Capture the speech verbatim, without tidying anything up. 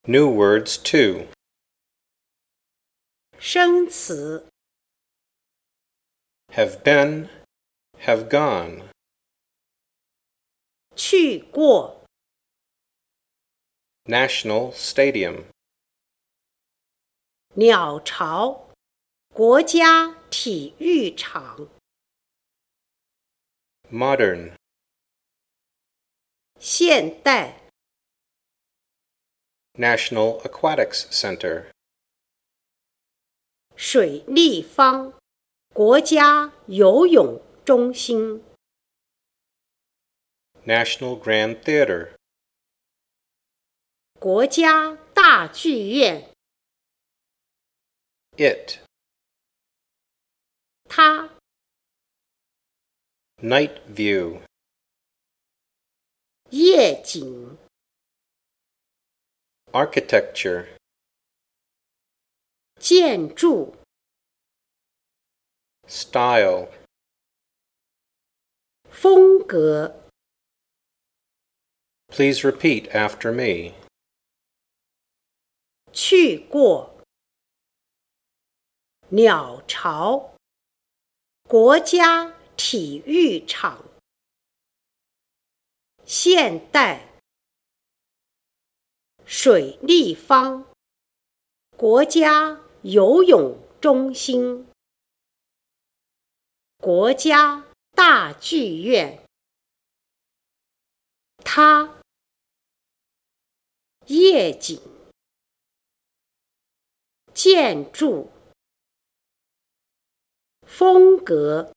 New words two. 生词 Have been, have gone. 去过 National Stadium. 鸟巢国家体育场 Modern. 现代 National Aquatics Center. 水立方国家游泳中心 National Grand Theater. 国家大剧院 It. 它 Night view. 夜景 Architecture. 建筑 Style. 风格 Please repeat after me. 去过鸟巢国家体育场现代水立方国家游泳中心国家大剧院它夜景建筑风格